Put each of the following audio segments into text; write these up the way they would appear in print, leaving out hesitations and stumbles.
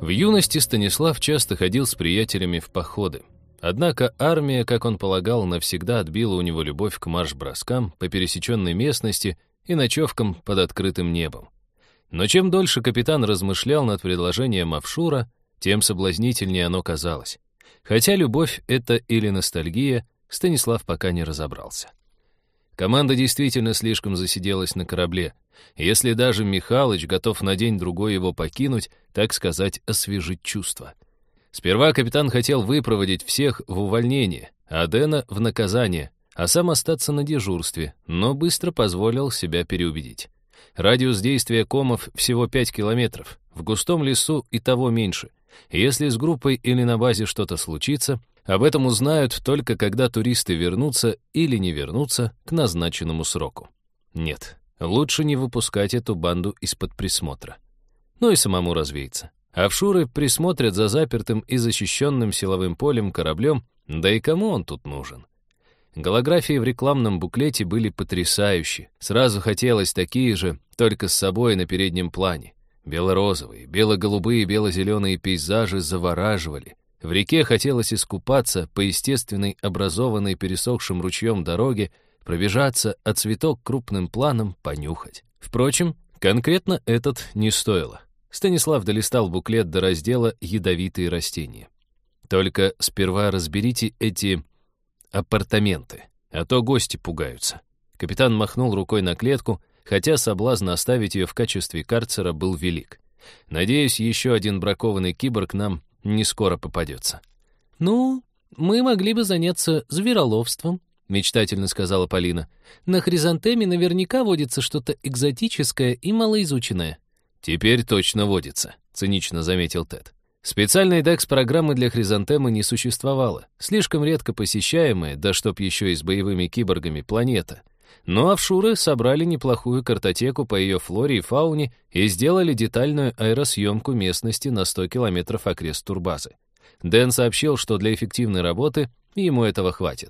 В юности Станислав часто ходил с приятелями в походы. Однако армия, как он полагал, навсегда отбила у него любовь к марш-броскам по пересеченной местности и ночевкам под открытым небом. Но чем дольше капитан размышлял над предложением офшура, тем соблазнительнее оно казалось. Хотя любовь это или ностальгия, Станислав пока не разобрался. Команда действительно слишком засиделась на корабле. Если даже Михалыч готов на день-другой его покинуть, так сказать, освежить чувства. Сперва капитан хотел выпроводить всех в увольнение, а Дэна в наказание, а сам остаться на дежурстве, но быстро позволил себя переубедить. Радиус действия комов всего 5 километров, в густом лесу и того меньше. Если с группой или на базе что-то случится, об этом узнают только когда туристы вернутся или не вернутся к назначенному сроку. Нет, лучше не выпускать эту банду из-под присмотра. Ну и самому развеяться. Офшуры присмотрят за запертым и защищенным силовым полем кораблем, да и кому он тут нужен? Голографии в рекламном буклете были потрясающие. Сразу хотелось такие же, только с собой на переднем плане. Бело-розовые, бело-голубые, бело-зеленые пейзажи завораживали. В реке хотелось искупаться по естественной, образованной пересохшим ручьем дороге, пробежаться, а цветок крупным планом понюхать. Впрочем, конкретно этот не стоило. Станислав долистал буклет до раздела «Ядовитые растения». Только сперва разберите эти апартаменты, а то гости пугаются. Капитан махнул рукой на клетку, хотя соблазн оставить ее в качестве карцера был велик. Надеюсь, еще один бракованный киборг нам не скоро попадется. «Ну, мы могли бы заняться звероловством», — мечтательно сказала Полина. «На Хризантеме наверняка водится что-то экзотическое и малоизученное». «Теперь точно водится», — цинично заметил Тед. Специальной декс-программы для Хризантемы не существовало, слишком редко посещаемая, да чтоб еще и с боевыми киборгами, планета. Но офшуры собрали неплохую картотеку по ее флоре и фауне и сделали детальную аэросъемку местности на 100 километров окрест турбазы. Дэн сообщил, что для эффективной работы ему этого хватит.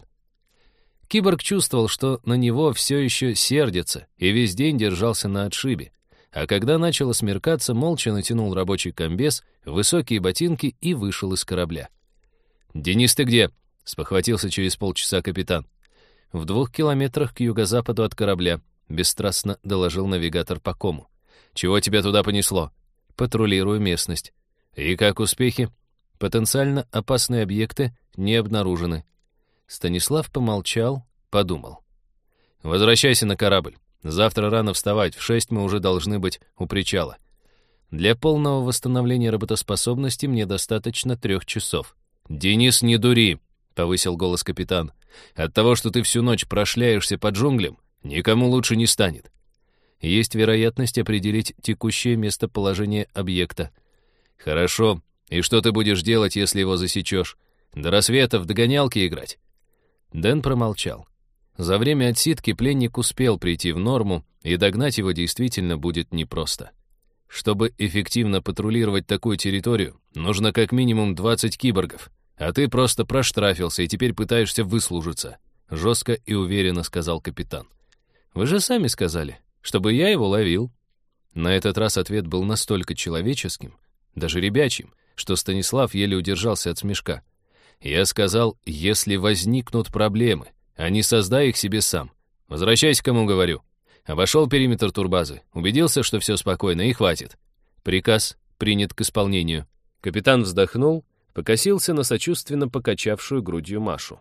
Киборг чувствовал, что на него все еще сердятся, и весь день держался на отшибе. А когда начало смеркаться, молча натянул рабочий комбез, высокие ботинки и вышел из корабля. «Денис, ты где?» — спохватился через полчаса капитан. «В 2 километрах к юго-западу от корабля», — бесстрастно доложил навигатор по кому. «Чего тебя туда понесло?» «Патрулирую местность». «И как успехи?» «Потенциально опасные объекты не обнаружены». Станислав помолчал, подумал. «Возвращайся на корабль. Завтра рано вставать, в 6 мы уже должны быть у причала. Для полного восстановления работоспособности мне достаточно 3 часов». «Денис, не дури!» — повысил голос капитан. «От того, что ты всю ночь прошляешься по джунглям, никому лучше не станет. Есть вероятность определить текущее местоположение объекта». «Хорошо. И что ты будешь делать, если его засечешь? До рассвета в догонялки играть?» Дэн промолчал. За время отсидки пленник успел прийти в норму, и догнать его действительно будет непросто. Чтобы эффективно патрулировать такую территорию, нужно как минимум 20 киборгов, а ты просто проштрафился и теперь пытаешься выслужиться, жестко и уверенно сказал капитан. «Вы же сами сказали, чтобы я его ловил». На этот раз ответ был настолько человеческим, даже ребячим, что Станислав еле удержался от смешка. «Я сказал, если возникнут проблемы, а не создай их себе сам. Возвращайся, кому говорю». Обошел периметр турбазы, убедился, что все спокойно, и хватит. Приказ принят к исполнению. Капитан вздохнул, покосился на сочувственно покачавшую грудью Машу.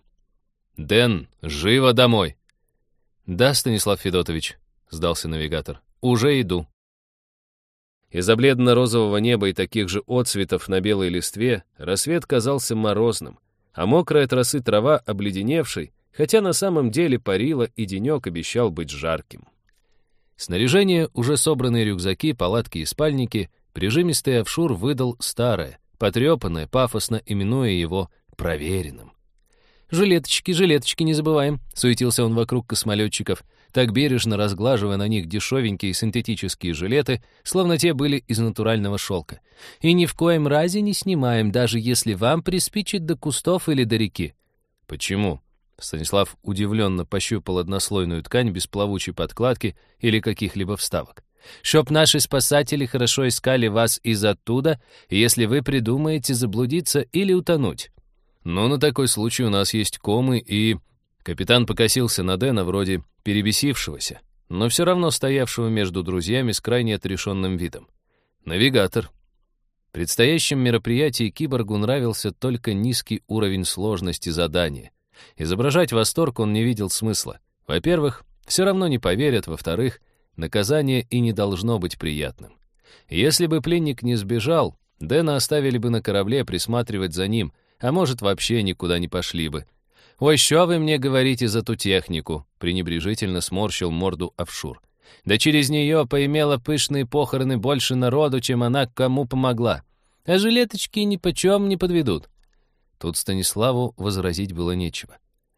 «Дэн, живо домой!» «Да, Станислав Федотович», — сдался навигатор, — «уже иду». Из-за бледно-розового неба и таких же отцветов на белой листве рассвет казался морозным, а мокрая от росы трава обледеневшей, хотя на самом деле парила, и денек обещал быть жарким. Снаряжение, уже собранные рюкзаки, палатки и спальники, прижимистый офшур выдал старое, потрепанное, пафосно именуя его проверенным. «Жилеточки, жилеточки не забываем», — суетился он вокруг космолетчиков, так бережно разглаживая на них дешевенькие синтетические жилеты, словно те были из натурального шелка. «И ни в коем разе не снимаем, даже если вам приспичит до кустов или до реки». «Почему?» Станислав удивленно пощупал однослойную ткань без плавучей подкладки или каких-либо вставок. Чтоб наши спасатели хорошо искали вас из оттуда, если вы придумаете заблудиться или утонуть. Но на такой случай у нас есть комы и... Капитан покосился на Дэна, вроде перебесившегося, но все равно стоявшего между друзьями с крайне отрешенным видом. Навигатор. В предстоящем мероприятии киборгу нравился только низкий уровень сложности задания. Изображать восторг он не видел смысла. Во-первых, все равно не поверят, во-вторых, наказание и не должно быть приятным. Если бы пленник не сбежал, Дэна оставили бы на корабле присматривать за ним, а может, вообще никуда не пошли бы. «Ой, что вы мне говорите за ту технику?» — пренебрежительно сморщил морду Офшур. «Да через нее поимела пышные похороны больше народу, чем она кому помогла. А жилеточки нипочем не подведут». Тут Станиславу возразить было нечего.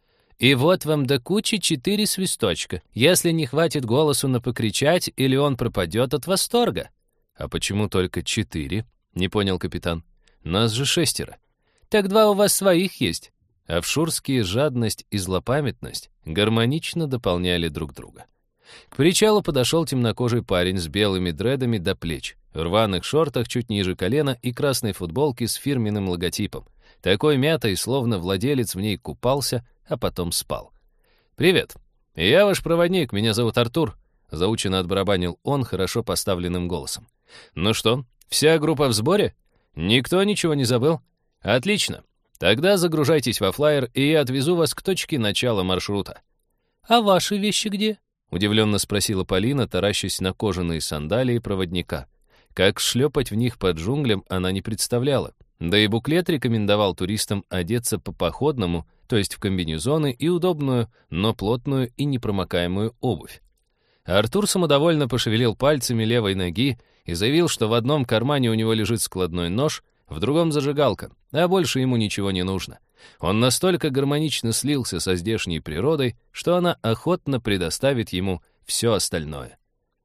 «И вот вам до кучи 4 свисточка. Если не хватит голосу на покричать, или он пропадет от восторга». «А почему только 4?» — не понял капитан. «Нас же 6. «Так 2 у вас своих есть». Офшурские жадность и злопамятность гармонично дополняли друг друга. К причалу подошел темнокожий парень с белыми дредами до плеч, в рваных шортах чуть ниже колена и красной футболке с фирменным логотипом. Такой мятой, словно владелец в ней купался, а потом спал. «Привет. Я ваш проводник, меня зовут Артур», — заученно отбарабанил он хорошо поставленным голосом. «Ну что, вся группа в сборе? Никто ничего не забыл? Отлично. Тогда загружайтесь во флайер, и я отвезу вас к точке начала маршрута». «А ваши вещи где?» — удивленно спросила Полина, таращась на кожаные сандалии проводника. Как шлепать в них под джунглям она не представляла. Да и буклет рекомендовал туристам одеться по-походному, то есть в комбинезоны и удобную, но плотную и непромокаемую обувь. Артур самодовольно пошевелил пальцами левой ноги и заявил, что в одном кармане у него лежит складной нож, в другом зажигалка, а больше ему ничего не нужно. Он настолько гармонично слился со здешней природой, что она охотно предоставит ему все остальное.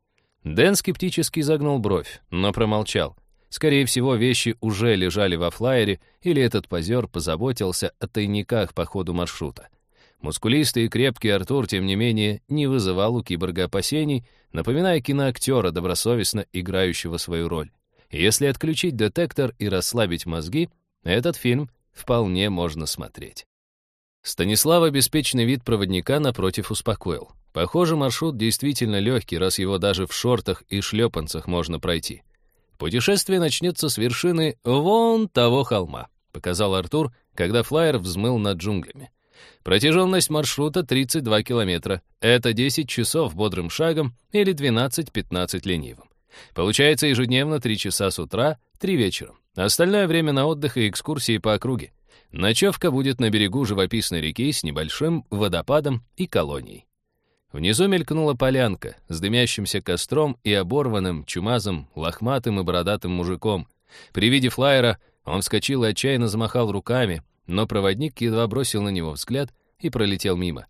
Дэн скептически загнул бровь, но промолчал. Скорее всего, вещи уже лежали во флайере, или этот позер позаботился о тайниках по ходу маршрута. Мускулистый и крепкий Артур, тем не менее, не вызывал у киборга опасений, напоминая киноактера, добросовестно играющего свою роль. Если отключить детектор и расслабить мозги, этот фильм вполне можно смотреть. Станислава беспечный вид проводника напротив успокоил. Похоже, маршрут действительно легкий, раз его даже в шортах и шлепанцах можно пройти. «Путешествие начнется с вершины вон того холма», — показал Артур, когда флайер взмыл над джунглями. «Протяженность маршрута 32 километра. Это 10 часов бодрым шагом или 12-15 ленивым. Получается ежедневно 3 часа с утра, 3 вечером. Остальное время на отдых и экскурсии по округе. Ночевка будет на берегу живописной реки с небольшим водопадом и колонией». Внизу мелькнула полянка с дымящимся костром и оборванным, чумазым, лохматым и бородатым мужиком. При виде флайера он вскочил и отчаянно замахал руками, но проводник едва бросил на него взгляд и пролетел мимо.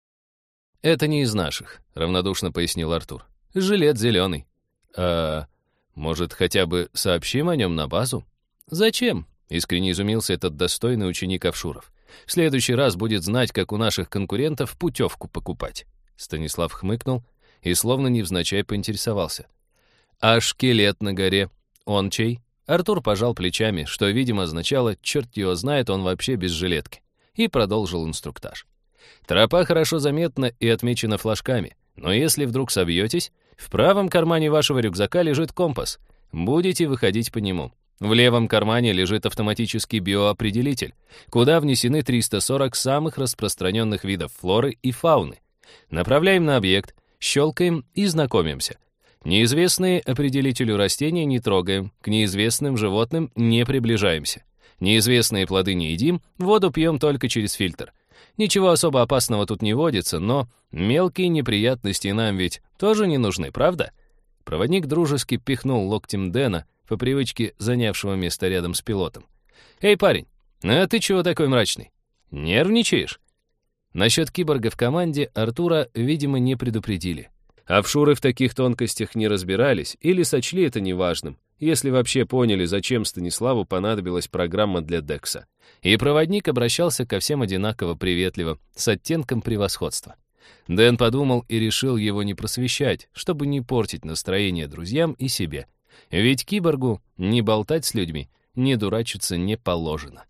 «Это не из наших», — равнодушно пояснил Артур. «Жилет зеленый». «А может, хотя бы сообщим о нем на базу?» «Зачем?» — искренне изумился этот достойный ученик Офшуров. «В следующий раз будет знать, как у наших конкурентов путевку покупать». Станислав хмыкнул и словно невзначай поинтересовался. «А шкелет на горе? Он чей?» Артур пожал плечами, что, видимо, означало «черт его знает, он вообще без жилетки», и продолжил инструктаж. «Тропа хорошо заметна и отмечена флажками, но если вдруг собьетесь, в правом кармане вашего рюкзака лежит компас. Будете выходить по нему. В левом кармане лежит автоматический биоопределитель, куда внесены 340 самых распространенных видов флоры и фауны. Направляем на объект, щелкаем и знакомимся. Неизвестные определителю растения не трогаем, к неизвестным животным не приближаемся. Неизвестные плоды не едим, воду пьем только через фильтр. Ничего особо опасного тут не водится, но мелкие неприятности нам ведь тоже не нужны, правда?» Проводник дружески пихнул локтем Дэна, по привычке занявшего место рядом с пилотом. «Эй, парень, а ты чего такой мрачный? Нервничаешь?» Насчет киборга в команде Артура, видимо, не предупредили. Офшуры в таких тонкостях не разбирались или сочли это неважным, если вообще поняли, зачем Станиславу понадобилась программа для Декса. И проводник обращался ко всем одинаково приветливо, с оттенком превосходства. Дэн подумал и решил его не просвещать, чтобы не портить настроение друзьям и себе. Ведь киборгу не болтать с людьми, не дурачиться не положено.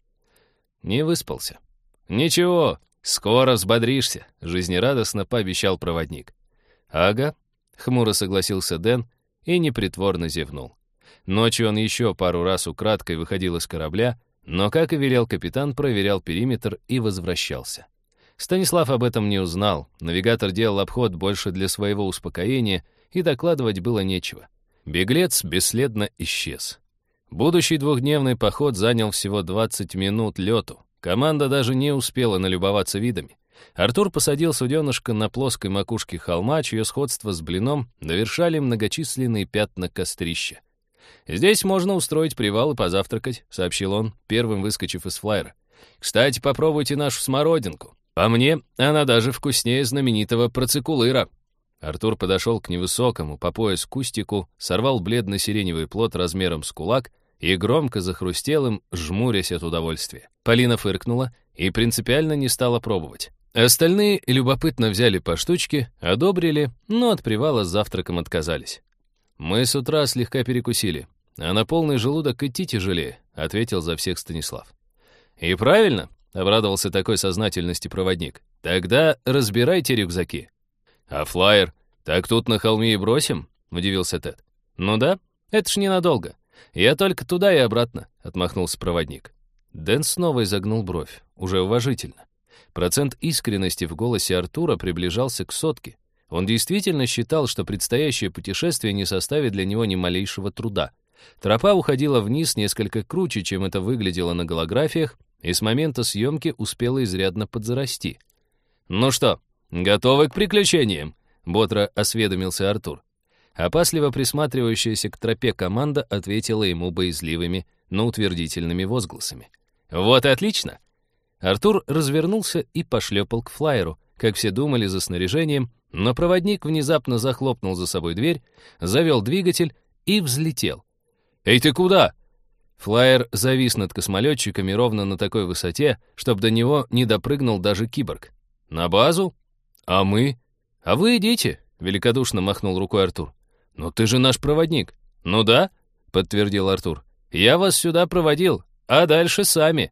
Не выспался. «Ничего, скоро взбодришься», — жизнерадостно пообещал проводник. «Ага», — хмуро согласился Дэн и непритворно зевнул. Ночью он еще пару раз украдкой выходил из корабля, но, как и велел капитан, проверял периметр и возвращался. Станислав об этом не узнал. Навигатор делал обход больше для своего успокоения, и докладывать было нечего. Беглец бесследно исчез. Будущий двухдневный поход занял всего 20 минут лету. Команда даже не успела налюбоваться видами. Артур посадил суденышко на плоской макушке холма, чье сходство с блином довершали многочисленные пятна кострища. «Здесь можно устроить привал и позавтракать», — сообщил он, первым выскочив из флайера. «Кстати, попробуйте нашу смородинку. По мне, она даже вкуснее знаменитого процикулыра». Артур подошел к невысокому по пояс кустику, сорвал бледно-сиреневый плод размером с кулак и громко захрустел им, жмурясь от удовольствия. Полина фыркнула и принципиально не стала пробовать. Остальные любопытно взяли по штучке, одобрили, но от привала с завтраком отказались. «Мы с утра слегка перекусили, а на полный желудок идти тяжелее», — ответил за всех Станислав. «И правильно», — обрадовался такой сознательности проводник. «Тогда разбирайте рюкзаки». «А флайер? Так тут на холме и бросим?» — удивился Тед. «Ну да, это ж ненадолго. Я только туда и обратно», — отмахнулся проводник. Дэн снова изогнул бровь, уже уважительно. Процент искренности в голосе Артура приближался к 100. Он действительно считал, что предстоящее путешествие не составит для него ни малейшего труда. Тропа уходила вниз несколько круче, чем это выглядело на голографиях, и с момента съемки успела изрядно подзарасти. «Ну что, готовы к приключениям?» — бодро осведомился Артур. Опасливо присматривающаяся к тропе команда ответила ему боязливыми, но утвердительными возгласами. «Вот и отлично!» Артур развернулся и пошлепал к флайеру, как все думали, за снаряжением, но проводник внезапно захлопнул за собой дверь, завел двигатель и взлетел. «Эй, ты куда?» Флайер завис над космолетчиками ровно на такой высоте, чтобы до него не допрыгнул даже киборг. «На базу? А мы?» «А вы идите», — великодушно махнул рукой Артур. «Но ты же наш проводник». «Ну да», — подтвердил Артур. «Я вас сюда проводил, а дальше сами».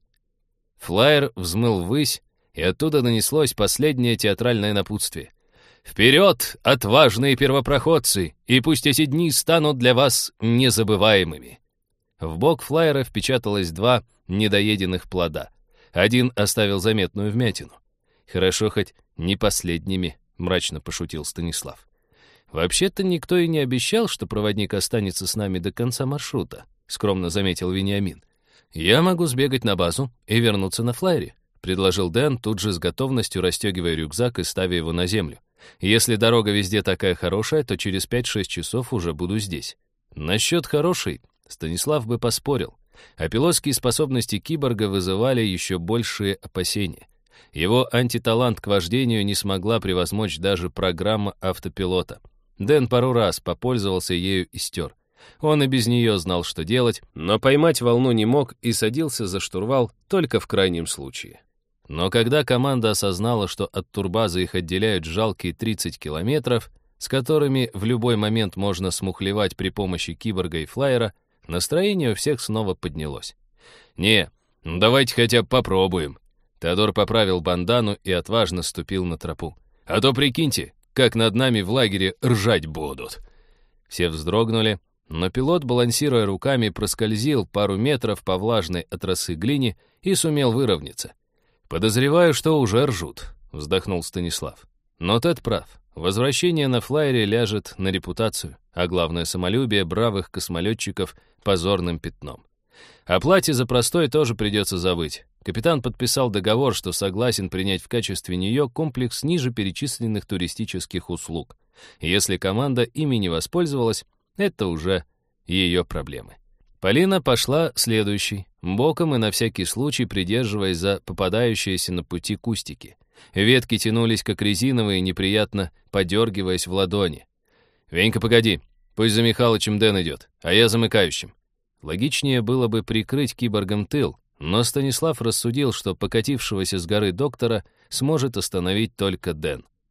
Флайер взмыл ввысь, и оттуда донеслось последнее театральное напутствие. «Вперед, отважные первопроходцы, и пусть эти дни станут для вас незабываемыми». В бок флайера впечаталось 2 недоеденных плода. Один оставил заметную вмятину. «Хорошо, хоть не последними», — мрачно пошутил Станислав. «Вообще-то никто и не обещал, что проводник останется с нами до конца маршрута», — скромно заметил Вениамин. «Я могу сбегать на базу и вернуться на флайере», — предложил Дэн, тут же с готовностью расстегивая рюкзак и ставя его на землю. «Если дорога везде такая хорошая, то через 5-6 часов уже буду здесь». Насчет хорошей Станислав бы поспорил, а пилотские способности киборга вызывали еще большие опасения. Его антиталант к вождению не смогла превозмочь даже программа автопилота. Дэн пару раз попользовался ею и стер. Он и без нее знал, что делать, но поймать волну не мог и садился за штурвал только в крайнем случае. Но когда команда осознала, что от турбазы их отделяют жалкие 30 километров, с которыми в любой момент можно смухлевать при помощи киборга и флайера, настроение у всех снова поднялось. «Не, давайте хотя бы попробуем». Теодор поправил бандану и отважно ступил на тропу. «А то прикиньте, как над нами в лагере ржать будут». Все вздрогнули, но пилот, балансируя руками, проскользил пару метров по влажной от росы глине и сумел выровняться. «Подозреваю, что уже ржут», — вздохнул Станислав. Но Тед прав. Возвращение на флайере ляжет на репутацию, а главное, самолюбие бравых космолетчиков позорным пятном. О плате за простой тоже придется забыть. Капитан подписал договор, что согласен принять в качестве нее комплекс ниже перечисленных туристических услуг. Если команда ими не воспользовалась, это уже ее проблемы. Полина пошла следующей, боком и на всякий случай придерживаясь за попадающиеся на пути кустики. Ветки тянулись, как резиновые, неприятно подергиваясь в ладони. «Венька, погоди, пусть за Михалычем Дэн идет, а я замыкающим». Логичнее было бы прикрыть киборгом тыл, но Станислав рассудил, что покатившегося с горы доктора сможет остановить только Дэн.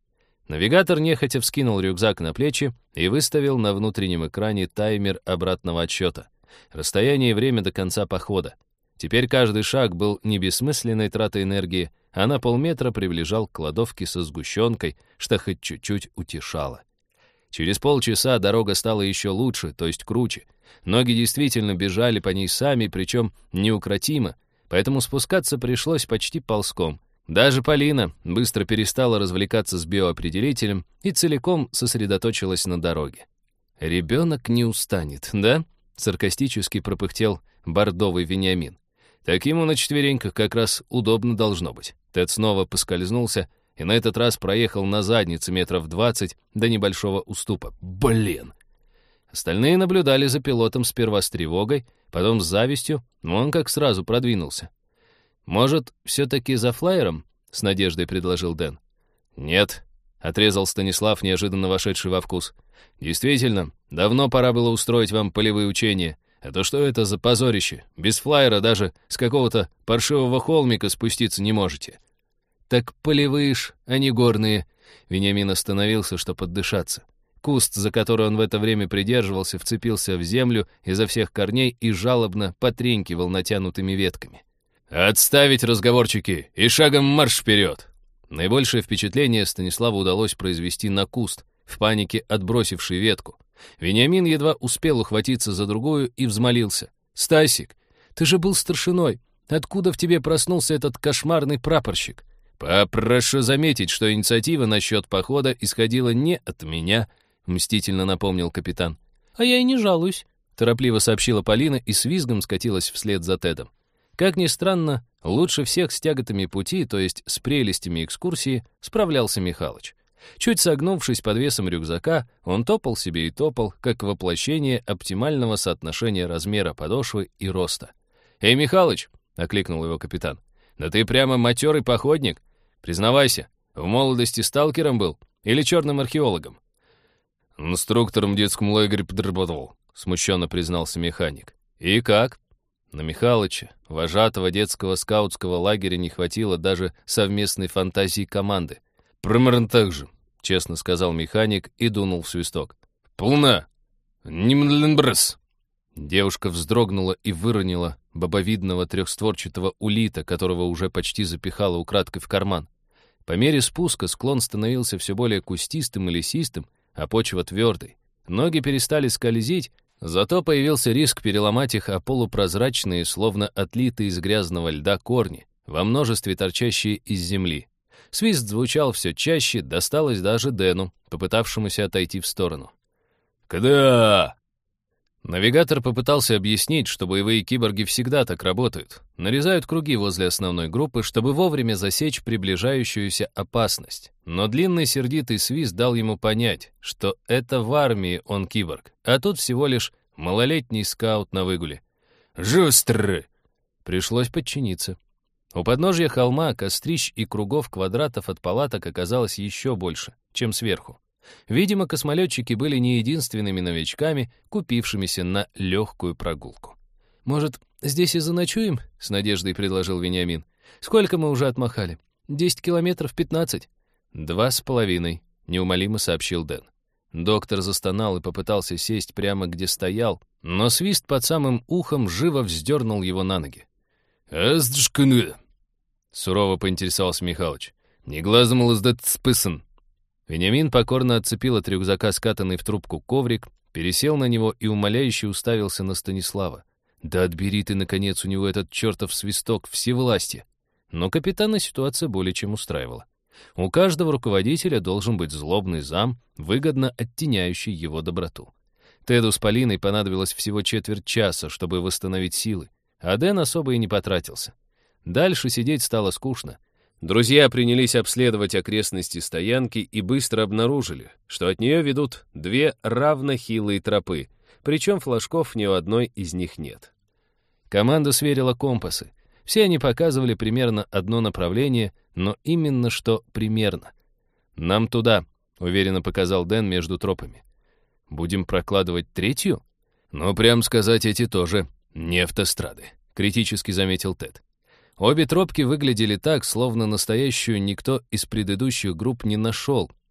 Навигатор нехотя вскинул рюкзак на плечи и выставил на внутреннем экране таймер обратного отсчета. Расстояние и время до конца похода. Теперь каждый шаг был не бессмысленной тратой энергии, а на полметра приближал к кладовке со сгущенкой, что хоть чуть-чуть утешало. Через полчаса дорога стала еще лучше, то есть круче. Ноги действительно бежали по ней сами, причем неукротимо, поэтому спускаться пришлось почти ползком. Даже Полина быстро перестала развлекаться с биоопределителем и целиком сосредоточилась на дороге. «Ребенок не устанет, да?» — саркастически пропыхтел бордовый Вениамин. «Так ему на четвереньках как раз удобно должно быть». Тед снова поскользнулся и на этот раз проехал на заднице метров 20 до небольшого уступа. Блин! Остальные наблюдали за пилотом сперва с тревогой, потом с завистью, но он как сразу продвинулся. «Может, все-таки за флайером?» — с надеждой предложил Дэн. «Нет», — отрезал Станислав, неожиданно вошедший во вкус. «Действительно, давно пора было устроить вам полевые учения. А то что это за позорище? Без флайера даже с какого-то паршивого холмика спуститься не можете». «Так полевые ж, а не горные». Вениамин остановился, чтобы отдышаться. Куст, за который он в это время придерживался, вцепился в землю изо всех корней и жалобно потренькивал натянутыми ветками. «Отставить разговорчики и шагом марш вперед!» Наибольшее впечатление Станиславу удалось произвести на куст, в панике отбросивший ветку. Вениамин едва успел ухватиться за другую и взмолился. «Стасик, ты же был старшиной. Откуда в тебе проснулся этот кошмарный прапорщик?» «Попрошу заметить, что инициатива насчет похода исходила не от меня», — мстительно напомнил капитан. «А я и не жалуюсь», — торопливо сообщила Полина и с визгом скатилась вслед за Тедом. Как ни странно, лучше всех с тяготами пути, то есть с прелестями экскурсии, справлялся Михалыч. Чуть согнувшись под весом рюкзака, он топал себе и топал, как воплощение оптимального соотношения размера подошвы и роста. «Эй, Михалыч!» — окликнул его капитан. «Да ты прямо матерый походник. Признавайся, в молодости сталкером был или черным археологом?» «Инструктором в детском лагере подработал», — смущенно признался механик. «И как?» На Михалыча, вожатого детского скаутского лагеря, не хватило даже совместной фантазии команды. «Примерно так же», — честно сказал механик и дунул в свисток. «Полна! Нимдленбрс!» Девушка вздрогнула и выронила бобовидного трехстворчатого улита, которого уже почти запихала украдкой в карман. По мере спуска склон становился все более кустистым и лесистым, а почва твердой. Ноги перестали скользить, зато появился риск переломать их о полупрозрачные, словно отлитые из грязного льда корни, во множестве торчащие из земли. Свист звучал все чаще, досталось даже Дэну, попытавшемуся отойти в сторону. «Когда?» Навигатор попытался объяснить, что боевые киборги всегда так работают. Нарезают круги возле основной группы, чтобы вовремя засечь приближающуюся опасность. Но длинный сердитый свист дал ему понять, что это в армии он киборг, а тут всего лишь малолетний скаут на выгуле. «Жустры!» Пришлось подчиниться. У подножья холма кострищ и кругов квадратов от палаток оказалось еще больше, чем сверху. Видимо, космолетчики были не единственными новичками, купившимися на легкую прогулку. «Может, здесь и заночуем?» — с надеждой предложил Вениамин. «Сколько мы уже отмахали? 10 километров, 15?» 2,5, неумолимо сообщил Дэн. Доктор застонал и попытался сесть прямо где стоял, но свист под самым ухом живо вздернул его на ноги. «Эздшкны!» — сурово поинтересовался Михалыч. «Не глазом лыздат спысан». Вениамин покорно отцепил от рюкзака скатанный в трубку коврик, пересел на него и умоляюще уставился на Станислава. «Да отбери ты, наконец, у него этот чертов свисток всевластия!» Но капитана ситуация более чем устраивала. У каждого руководителя должен быть злобный зам, выгодно оттеняющий его доброту. Теду с Полиной понадобилось всего четверть часа, чтобы восстановить силы, а Дэн особо и не потратился. Дальше сидеть стало скучно. Друзья принялись обследовать окрестности стоянки и быстро обнаружили, что от нее ведут 2 равнохилые тропы, причем флажков ни у одной из них нет. Команда сверила компасы. Все они показывали примерно одно направление, но именно что примерно. «Нам туда», — уверенно показал Дэн между тропами. «Будем прокладывать 3-ю?» «Ну, прям сказать, эти тоже не автострады», — критически заметил Тед. Обе тропки выглядели так, словно настоящую никто из предыдущих групп не нашел,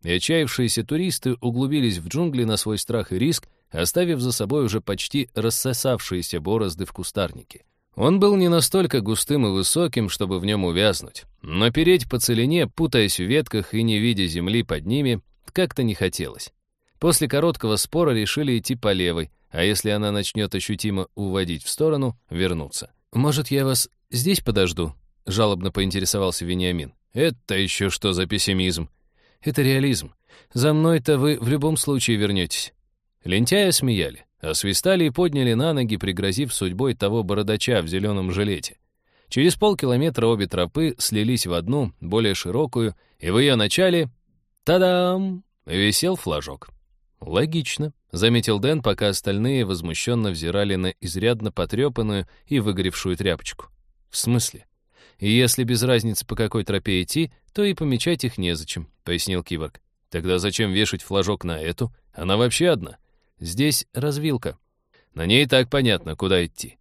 и отчаявшиеся туристы углубились в джунгли на свой страх и риск, оставив за собой уже почти рассосавшиеся борозды в кустарнике. Он был не настолько густым и высоким, чтобы в нем увязнуть, но переть по целине, путаясь в ветках и не видя земли под ними, как-то не хотелось. После короткого спора решили идти по левой, а если она начнет ощутимо уводить в сторону, вернуться. «Может, я вас здесь подожду?» — жалобно поинтересовался Вениамин. «Это еще что за пессимизм?» «Это реализм. За мной-то вы в любом случае вернетесь». Лентяя смеяли, освистали и подняли на ноги, пригрозив судьбой того бородача в зеленом жилете. Через полкилометра обе тропы слились в одну, более широкую, и в ее начале, та-дам, висел флажок. «Логично», — заметил Дэн, пока остальные возмущенно взирали на изрядно потрепанную и выгоревшую тряпочку. «В смысле? И если без разницы, по какой тропе идти, то и помечать их незачем», — пояснил Киборг. «Тогда зачем вешать флажок на эту? Она вообще одна. Здесь развилка. На ней и так понятно, куда идти».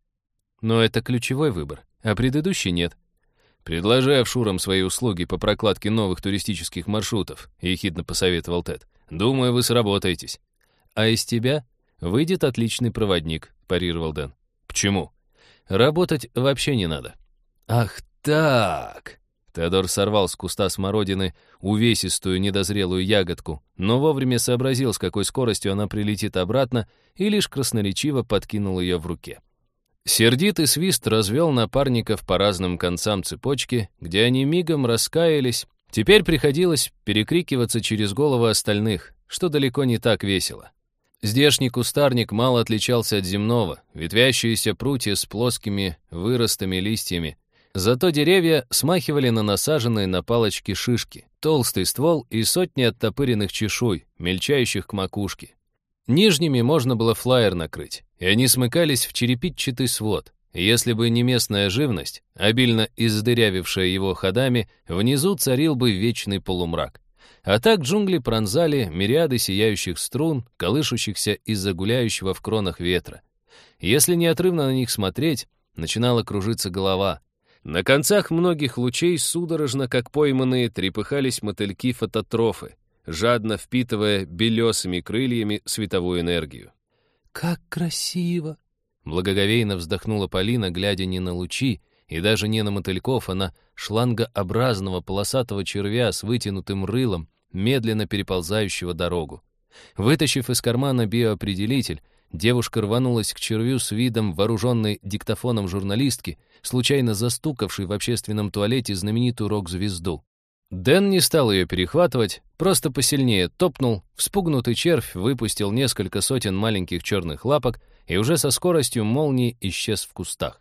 «Но это ключевой выбор, а предыдущий нет». «Предложи офшурам свои услуги по прокладке новых туристических маршрутов», — ехидно посоветовал Тед. «Думаю, вы сработаетесь». «А из тебя выйдет отличный проводник», — парировал Дэн. «Почему?» «Работать вообще не надо». «Ах так!» Теодор сорвал с куста смородины увесистую недозрелую ягодку, но вовремя сообразил, с какой скоростью она прилетит обратно, и лишь красноречиво подкинул ее в руке. Сердитый свист развел напарников по разным концам цепочки, где они мигом раскаялись. Теперь приходилось перекрикиваться через головы остальных, что далеко не так весело. Здешний кустарник мало отличался от земного, ветвящиеся прутья с плоскими выростами листьями. Зато деревья смахивали на насаженные на палочки шишки, толстый ствол и сотни оттопыренных чешуй, мельчающих к макушке. Нижними можно было флаер накрыть, и они смыкались в черепичатый свод. Если бы не местная живность, обильно издырявившая его ходами, внизу царил бы вечный полумрак. А так джунгли пронзали мириады сияющих струн, колышущихся из-за гуляющего в кронах ветра. Если неотрывно на них смотреть, начинала кружиться голова. На концах многих лучей судорожно, как пойманные, трепыхались мотыльки-фототрофы, жадно впитывая белесыми крыльями световую энергию. «Как красиво!» — благоговейно вздохнула Полина, глядя не на лучи и даже не на мотыльков, а на шлангообразного полосатого червя с вытянутым рылом, медленно переползающего дорогу. Вытащив из кармана биоопределитель, девушка рванулась к червю с видом вооруженной диктофоном журналистки, случайно застукавшей в общественном туалете знаменитую рок-звезду. Дэн не стал ее перехватывать, просто посильнее топнул, вспугнутый червь выпустил несколько сотен маленьких черных лапок и уже со скоростью молнии исчез в кустах.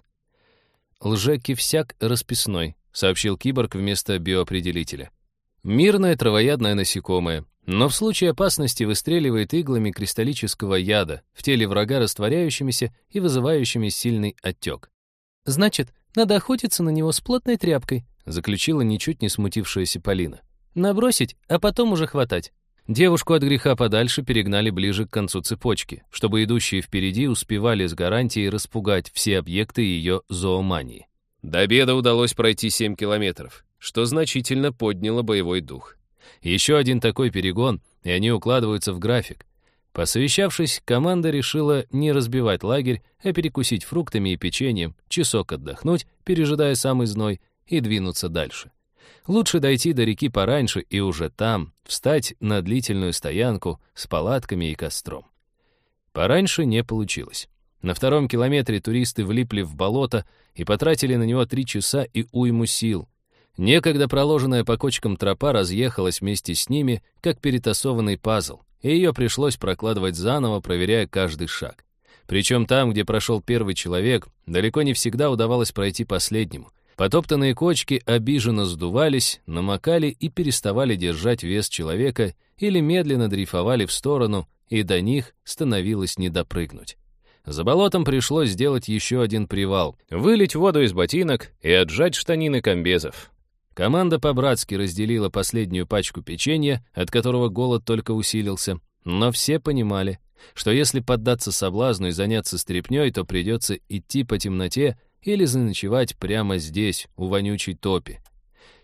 «Лже-кивсяк расписной», — сообщил Киборг вместо биоопределителя. «Мирное травоядное насекомое, но в случае опасности выстреливает иглами кристаллического яда, в теле врага растворяющимися и вызывающими сильный отек». «Значит, надо охотиться на него с плотной тряпкой», заключила ничуть не смутившаяся Полина. «Набросить, а потом уже хватать». Девушку от греха подальше перегнали ближе к концу цепочки, чтобы идущие впереди успевали с гарантией распугать все объекты ее зоомании. До обеда удалось пройти 7 километров, что значительно подняло боевой дух. Еще один такой перегон, и они укладываются в график. Посовещавшись, команда решила не разбивать лагерь, а перекусить фруктами и печеньем, часок отдохнуть, пережидая самый зной, и двинуться дальше. Лучше дойти до реки пораньше и уже там встать на длительную стоянку с палатками и костром. Пораньше не получилось. На 2-м километре туристы влипли в болото и потратили на него 3 часа и уйму сил. Некогда проложенная по кочкам тропа разъехалась вместе с ними, как перетасованный пазл, и ее пришлось прокладывать заново, проверяя каждый шаг. Причем там, где прошел первый человек, далеко не всегда удавалось пройти последнему. Потоптанные кочки обиженно сдувались, намокали и переставали держать вес человека или медленно дрейфовали в сторону, и до них становилось не допрыгнуть. За болотом пришлось сделать еще один привал, вылить воду из ботинок и отжать штанины комбезов. Команда по-братски разделила последнюю пачку печенья, от которого голод только усилился, но все понимали, что если поддаться соблазну и заняться стряпнёй, то придется идти по темноте или заночевать прямо здесь, у вонючей топи.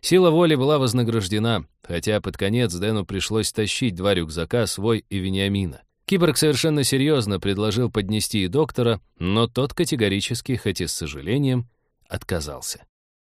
Сила воли была вознаграждена, хотя под конец Дэну пришлось тащить 2 рюкзака, свой и Вениамина. Киборг совершенно серьезно предложил поднести и доктора, но тот категорически, хоть и с сожалением, отказался.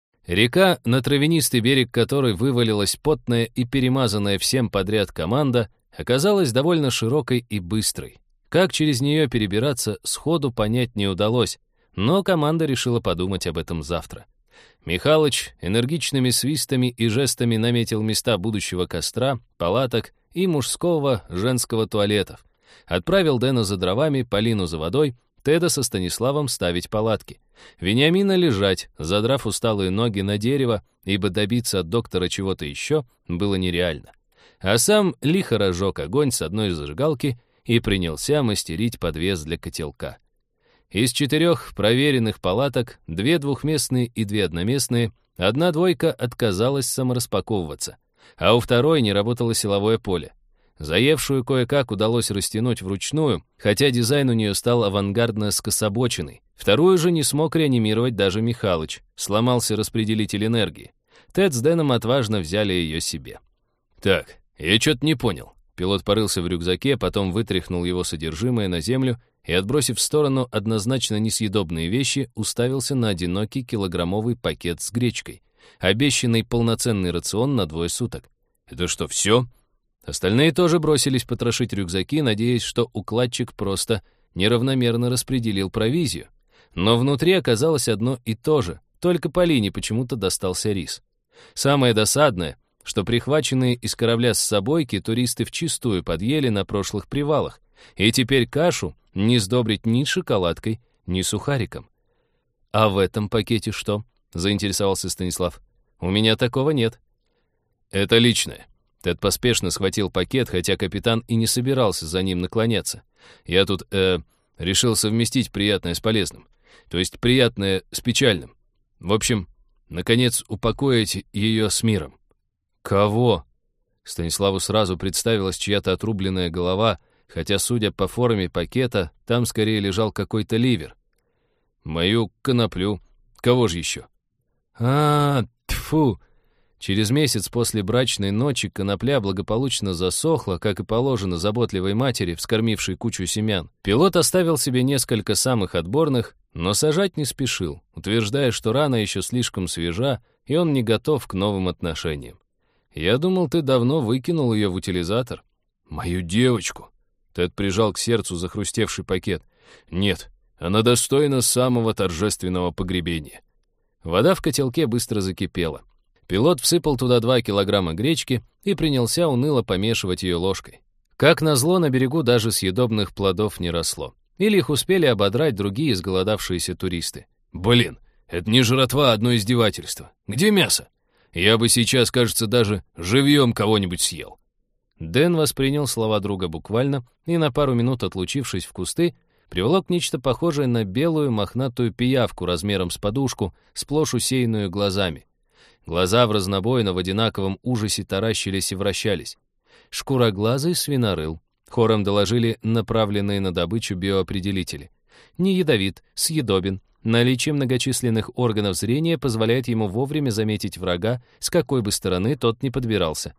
Река, на травянистый берег которой вывалилась потная и перемазанная всем подряд команда, оказалась довольно широкой и быстрой. Как через нее перебираться, сходу понять не удалось, но команда решила подумать об этом завтра. Михалыч энергичными свистами и жестами наметил места будущего костра, палаток и мужского, женского туалетов. Отправил Дэна за дровами, Полину за водой, Теда со Станиславом ставить палатки. Вениамина лежать, задрав усталые ноги на дерево, ибо добиться от доктора чего-то еще было нереально. А сам лихо разжег огонь с одной зажигалки и принялся мастерить подвес для котелка. Из 4 проверенных палаток 2 двухместные и 2 одноместные, 1 двойка отказалась самораспаковываться, а у второй не работало силовое поле. Заевшую кое-как удалось растянуть вручную, хотя дизайн у нее стал авангардно скособоченный. Вторую же не смог реанимировать даже Михалыч, сломался распределитель энергии. Тед с Дэном отважно взяли ее себе. «Так, я что-то не понял». Пилот порылся в рюкзаке, потом вытряхнул его содержимое на землю и, отбросив в сторону однозначно несъедобные вещи, уставился на одинокий килограммовый пакет с гречкой, обещанный полноценный рацион на 2 суток. «Это что, все?» Остальные тоже бросились потрошить рюкзаки, надеясь, что укладчик просто неравномерно распределил провизию. Но внутри оказалось одно и то же, только Полине почему-то достался рис. Самое досадное, что прихваченные из корабля с собойки туристы вчистую подъели на прошлых привалах, и теперь кашу не сдобрить ни шоколадкой, ни сухариком. «А в этом пакете что?» — заинтересовался Станислав. «У меня такого нет». «Это личное». Тед поспешно схватил пакет, хотя капитан и не собирался за ним наклоняться. «Я тут, решил совместить приятное с полезным. То есть приятное с печальным. В общем, наконец упокоить ее с миром». «Кого?» Станиславу сразу представилась чья-то отрубленная голова, хотя, судя по форме пакета, там скорее лежал какой-то ливер. «Мою коноплю. Кого же еще?» Тьфу! Через месяц после брачной ночи конопля благополучно засохла, как и положено заботливой матери, вскормившей кучу семян. Пилот оставил себе несколько самых отборных, но сажать не спешил, утверждая, что рана еще слишком свежа, и он не готов к новым отношениям. «Я думал, ты давно выкинул ее в утилизатор». «Мою девочку!» Тед прижал к сердцу захрустевший пакет. «Нет, она достойна самого торжественного погребения». Вода в котелке быстро закипела. Пилот всыпал туда 2 килограмма гречки и принялся уныло помешивать ее ложкой. Как назло, на берегу даже съедобных плодов не росло. Или их успели ободрать другие изголодавшиеся туристы. «Блин, это не жратва, а одно издевательство. Где мясо? Я бы сейчас, кажется, даже живьем кого-нибудь съел». Дэн воспринял слова друга буквально и, на пару минут отлучившись в кусты, приволок нечто похожее на белую мохнатую пиявку размером с подушку, сплошь усеянную глазами. Глаза в разнобой, но в одинаковом ужасе таращились и вращались. «Шкуроглазый свинорыл», — хором доложили направленные на добычу биоопределители. «Не ядовит, съедобен. Наличие многочисленных органов зрения позволяет ему вовремя заметить врага, с какой бы стороны тот ни подбирался».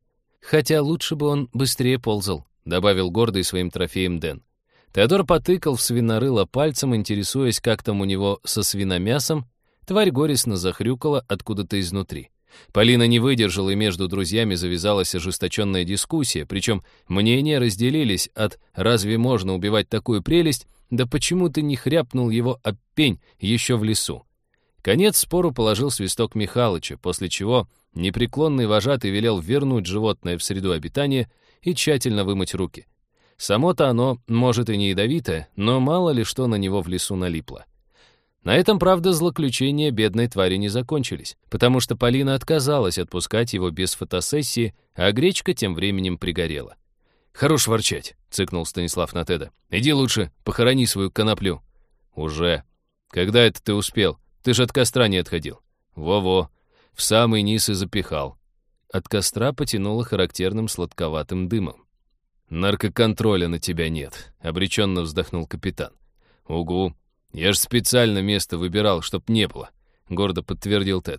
«Хотя лучше бы он быстрее ползал», — добавил гордый своим трофеем Дэн. Теодор потыкал в свинорыло пальцем, интересуясь, как там у него со свиномясом. Тварь горестно захрюкала откуда-то изнутри. Полина не выдержала, и между друзьями завязалась ожесточенная дискуссия, причем мнения разделились от «разве можно убивать такую прелесть?» да «почему ты не хряпнул его об пень еще в лесу?» Конец спору положил свисток Михалыча, после чего непреклонный вожатый велел вернуть животное в среду обитания и тщательно вымыть руки. Само-то оно, может, и не ядовитое, но мало ли что на него в лесу налипло. На этом, правда, злоключения бедной твари не закончились, потому что Полина отказалась отпускать его без фотосессии, а гречка тем временем пригорела. «Хорош ворчать», — цыкнул Станислав на Теда. «Иди лучше похорони свою коноплю». «Уже. Когда это ты успел? Ты же от костра не отходил». «Во-во. В самый низ и запихал». От костра потянуло характерным сладковатым дымом. «Наркоконтроля на тебя нет», — обреченно вздохнул капитан. «Угу. Я ж специально место выбирал, чтоб не было», — гордо подтвердил Тед.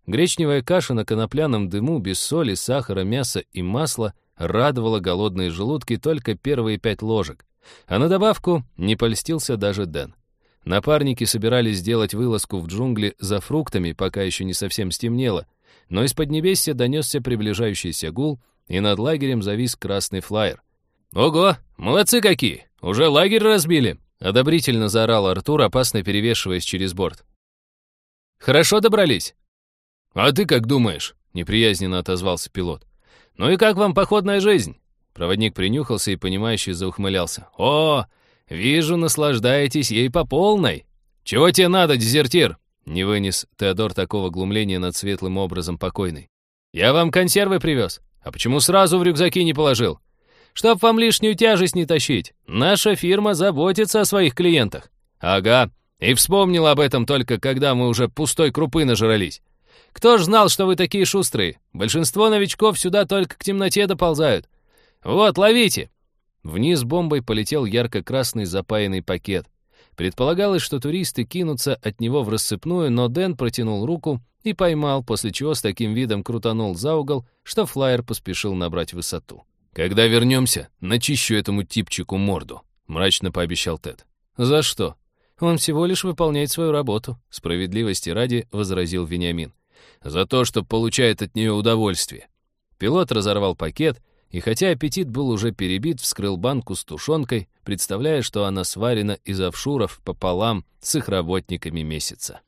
Гречневая каша на конопляном дыму без соли, сахара, мяса и масла радовала голодные желудки только первые 5 ложек. А на добавку не польстился даже Дэн. Напарники собирались сделать вылазку в джунгли за фруктами, пока еще не совсем стемнело, но из поднебесья донесся приближающийся гул, и над лагерем завис красный флаер. «Ого, молодцы какие! Уже лагерь разбили!» — одобрительно заорал Артур, опасно перевешиваясь через борт. «Хорошо добрались?» «А ты как думаешь?» — неприязненно отозвался пилот. «Ну и как вам походная жизнь?» Проводник принюхался и, понимающе заухмылялся. «О, вижу, наслаждаетесь ей по полной!» «Чего тебе надо, дезертир?» — не вынес Теодор такого глумления над светлым образом покойной. «Я вам консервы привез. А почему сразу в рюкзаки не положил? Чтоб вам лишнюю тяжесть не тащить. Наша фирма заботится о своих клиентах». «Ага, и вспомнил об этом только, когда мы уже пустой крупы нажрались. Кто ж знал, что вы такие шустрые? Большинство новичков сюда только к темноте доползают. Вот, ловите!» Вниз бомбой полетел ярко-красный запаянный пакет. Предполагалось, что туристы кинутся от него в рассыпную, но Дэн протянул руку и поймал, после чего с таким видом крутанул за угол, что флаер поспешил набрать высоту. «Когда вернемся, начищу этому типчику морду», — мрачно пообещал Тед. «За что? Он всего лишь выполняет свою работу», — справедливости ради возразил Вениамин. «За то, что получает от нее удовольствие». Пилот разорвал пакет, и хотя аппетит был уже перебит, вскрыл банку с тушенкой, представляя, что она сварена из офшуров пополам с их работниками месяца.